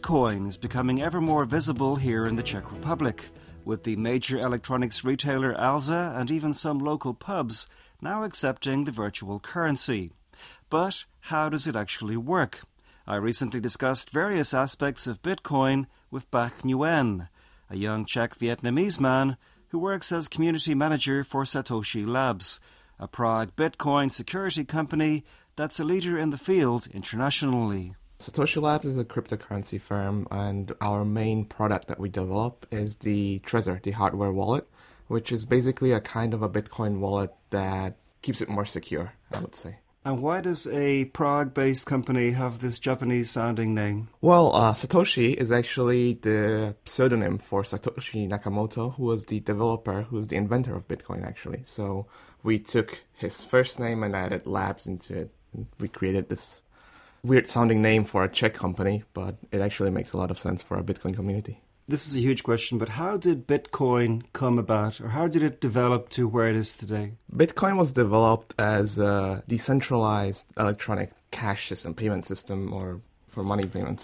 Bitcoin is becoming ever more visible here in the Czech Republic, with the major electronics retailer Alza and even some local pubs now accepting the virtual currency. But how does it actually work? I recently discussed various aspects of Bitcoin with Bach Nguyen, a young Czech Vietnamese man who works as community manager for Satoshi Labs, a Prague Bitcoin security company that's a leader in the field internationally. Satoshi Labs is a cryptocurrency firm, and our main product that we develop is the Trezor, the hardware wallet, which is basically a kind of a Bitcoin wallet that keeps it more secure, I would say. And why does a Prague-based company have this Japanese-sounding name? Well, Satoshi is actually the pseudonym for Satoshi Nakamoto, who was the developer, who was the inventor of Bitcoin, actually. So we took his first name and added Labs into it. We created this weird-sounding name for a Czech company, but it actually makes a lot of sense for a Bitcoin community. This is a huge question, but how did Bitcoin come about, or how did it develop to where it is today? Bitcoin was developed as a decentralized electronic cash system, payment system, or for money payments.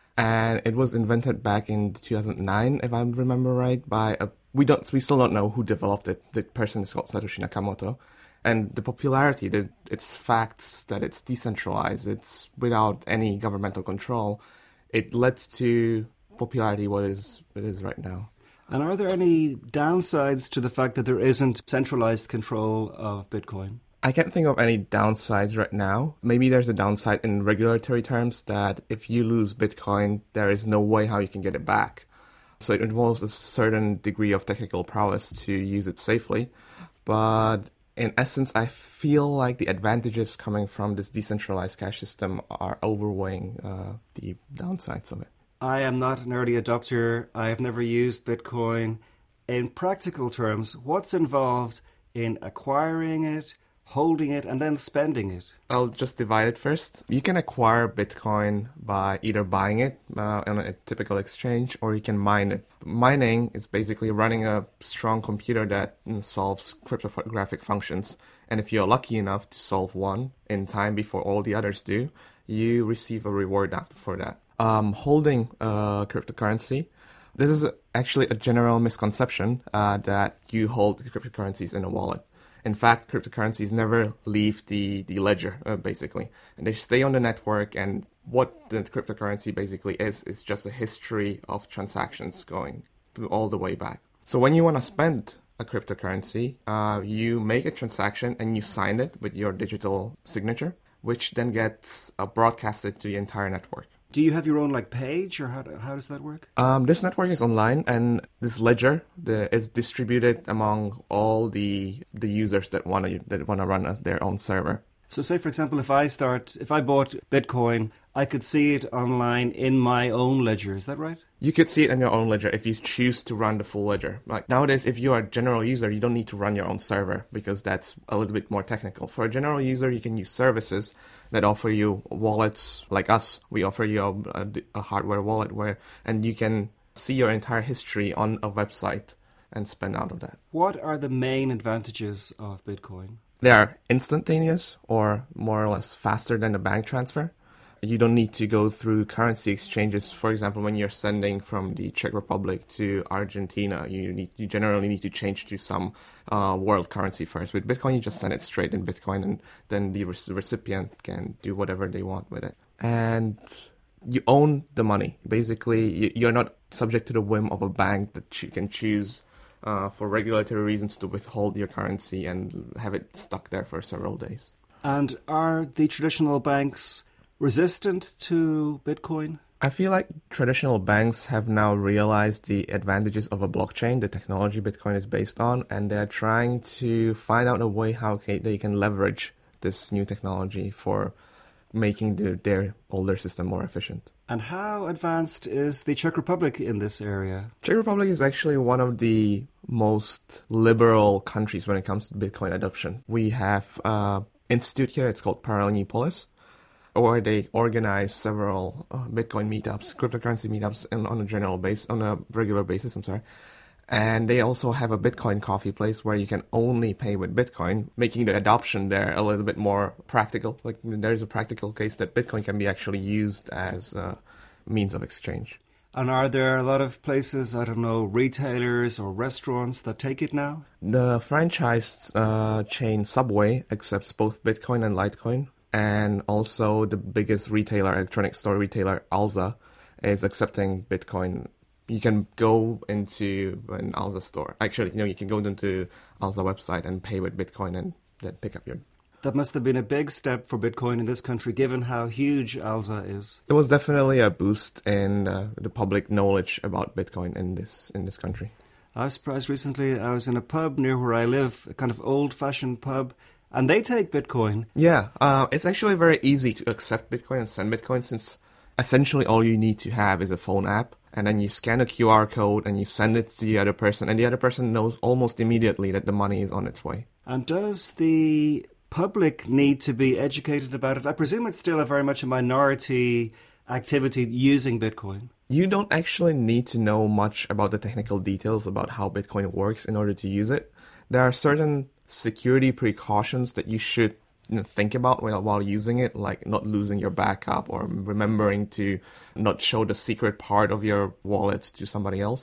And it was invented back in 2009, if I remember right, by we still don't know who developed it. The person is called Satoshi Nakamoto. And the popularity, its facts that it's decentralized, it's without any governmental control, it led to popularity what it is right now. And are there any downsides to the fact that there isn't centralized control of Bitcoin? I can't think of any downsides right now. Maybe there's a downside in regulatory terms that if you lose Bitcoin, there is no way how you can get it back. So it involves a certain degree of technical prowess to use it safely. But in essence, I feel like the advantages coming from this decentralized cash system are outweighing the downsides of it. I am not an early adopter. I have never used Bitcoin. In practical terms, what's involved in acquiring it, holding it, and then spending it? I'll just divide it first. You can acquire Bitcoin by either buying it on a typical exchange, or you can mine it. Mining is basically running a strong computer that solves cryptographic functions. And if you're lucky enough to solve one in time before all the others do, you receive a reward for that. Holding cryptocurrency, this is actually a general misconception that you hold cryptocurrencies in a wallet. In fact, cryptocurrencies never leave the ledger, basically. And they stay on the network, and what the cryptocurrency basically is just a history of transactions going all the way back. So when you want to spend a cryptocurrency, you make a transaction and you sign it with your digital signature, which then gets broadcasted to the entire network. Do you have your own page, or how does that work? This network is online, and this ledger is distributed among all the users that want to run their own server. So say, for example, if I bought Bitcoin, I could see it online in my own ledger. Is that right? You could see it in your own ledger if you choose to run the full ledger. Like nowadays, if you are a general user, you don't need to run your own server because that's a little bit more technical. For a general user, you can use services that offer you wallets like us. We offer you a hardware wallet and you can see your entire history on a website and spend out of that. What are the main advantages of Bitcoin? They are instantaneous, or more or less faster than a bank transfer. You don't need to go through currency exchanges. For example, when you're sending from the Czech Republic to Argentina, you generally need to change to some world currency first. With Bitcoin, you just send it straight in Bitcoin, and then the recipient can do whatever they want with it. And you own the money. Basically, you're not subject to the whim of a bank that you can choose for regulatory reasons to withhold your currency and have it stuck there for several days. And are the traditional banks resistant to Bitcoin? I feel like traditional banks have now realized the advantages of a blockchain, the technology Bitcoin is based on, and they're trying to find out a way how they can leverage this new technology for making their older system more efficient. And how advanced is the Czech Republic in this area? Czech Republic is actually one of the most liberal countries when it comes to Bitcoin adoption. We have an institute here, it's called Paralelní Polis, where they organize several Bitcoin meetups, cryptocurrency meetups on a regular basis, And they also have a Bitcoin coffee place where you can only pay with Bitcoin, making the adoption there a little bit more practical. Like there's a practical case that Bitcoin can be actually used as means of exchange. And are there a lot of places, I don't know, retailers or restaurants that take it now? The franchise chain Subway accepts both Bitcoin and Litecoin, and also the biggest retailer, electronic store retailer, Alza, is accepting Bitcoin. You can go into an Alza store. Actually, you can go into Alza website and pay with Bitcoin and then pick up your... That must have been a big step for Bitcoin in this country, given how huge Alza is. It was definitely a boost in the public knowledge about Bitcoin in this country. I was surprised recently. I was in a pub near where I live, a kind of old-fashioned pub, and they take Bitcoin. Yeah, it's actually very easy to accept Bitcoin and send Bitcoin, since essentially all you need to have is a phone app, and then you scan a QR code and you send it to the other person, and the other person knows almost immediately that the money is on its way. And does the public need to be educated about it? I presume it's still very much a minority activity using Bitcoin. You don't actually need to know much about the technical details about how Bitcoin works in order to use it. There are certain security precautions that you should think about while using it, like not losing your backup or remembering to not show the secret part of your wallet to somebody else.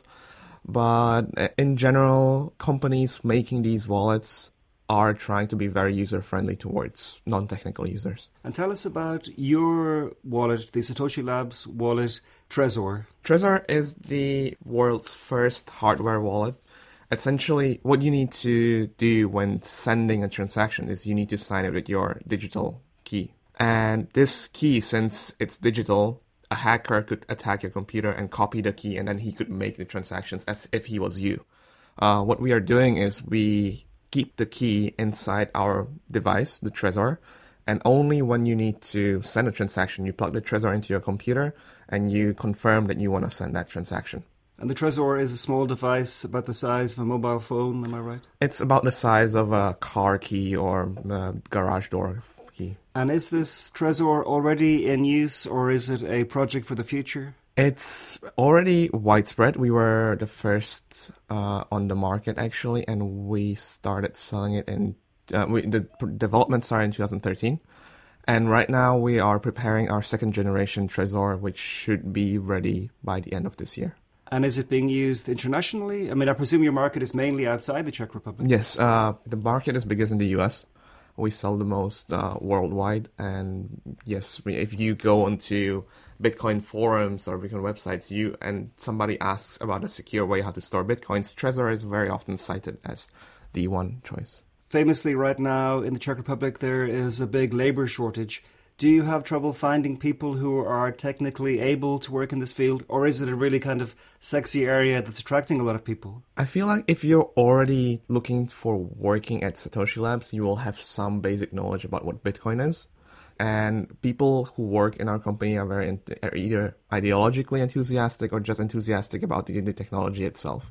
But in general, companies making these wallets are trying to be very user-friendly towards non-technical users. And tell us about your wallet, the Satoshi Labs wallet, Trezor. Trezor is the world's first hardware wallet. Essentially, what you need to do when sending a transaction is you need to sign it with your digital key. And this key, since it's digital, a hacker could attack your computer and copy the key, and then he could make the transactions as if he was you. What we are doing is we keep the key inside our device, the Trezor, and only when you need to send a transaction, you plug the Trezor into your computer and you confirm that you want to send that transaction. And the Trezor is a small device about the size of a mobile phone, am I right? It's about the size of a car key or a garage door key. And is this Trezor already in use, or is it a project for the future? It's already widespread. We were the first on the market, actually, and we started selling it in... the development started in 2013. And right now we are preparing our second generation Trezor, which should be ready by the end of this year. And is it being used internationally? I mean, I presume your market is mainly outside the Czech Republic. Yes, the market is biggest in the US. We sell the most worldwide. And yes, if you go onto Bitcoin forums or Bitcoin websites, and somebody asks about a secure way how to store Bitcoins, Trezor is very often cited as the one choice. Famously, right now in the Czech Republic, there is a big labor shortage. Do you have trouble finding people who are technically able to work in this field, or is it a really kind of sexy area that's attracting a lot of people? I feel like if you're already looking for working at Satoshi Labs, you will have some basic knowledge about what Bitcoin is. And people who work in our company are either ideologically enthusiastic or just enthusiastic about the technology itself.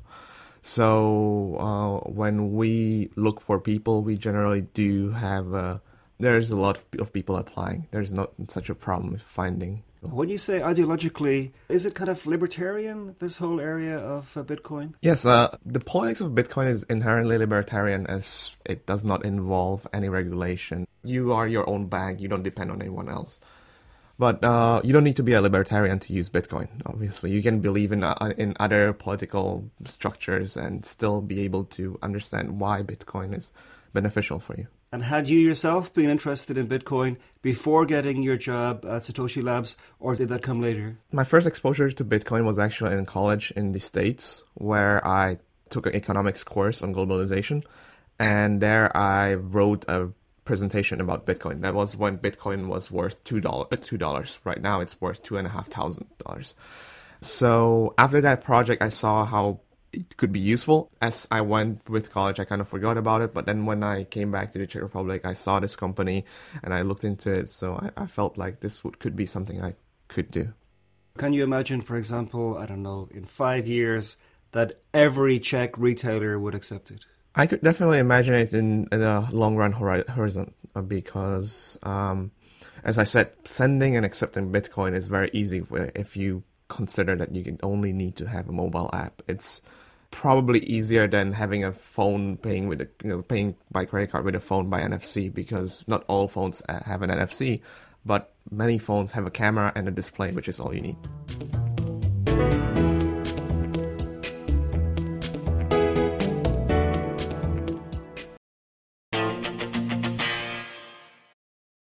So when we look for people, we generally do have... there's a lot of people applying. There's not such a problem with finding. When you say ideologically, is it kind of libertarian, this whole area of Bitcoin? Yes, the politics of Bitcoin is inherently libertarian, as it does not involve any regulation. You are your own bank. You don't depend on anyone else. But you don't need to be a libertarian to use Bitcoin, obviously. You can believe in other political structures and still be able to understand why Bitcoin is beneficial for you. And had you yourself been interested in Bitcoin before getting your job at Satoshi Labs, or did that come later? My first exposure to Bitcoin was actually in college in the States, where I took an economics course on globalization. And there I wrote a presentation about Bitcoin. That was when Bitcoin was worth $2. Right now it's worth $2,500. So after that project, I saw how it could be useful. As I went with college, I kind of forgot about it. But then when I came back to the Czech Republic, I saw this company and I looked into it. So I felt like this could be something I could do. Can you imagine, for example, I don't know, in 5 years, that every Czech retailer would accept it? I could definitely imagine it in a long-run horizon because, as I said, sending and accepting Bitcoin is very easy if you consider that you can only need to have a mobile app. It's probably easier than having a phone paying by credit card with a phone by NFC, because not all phones have an NFC, but many phones have a camera and a display, which is all you need.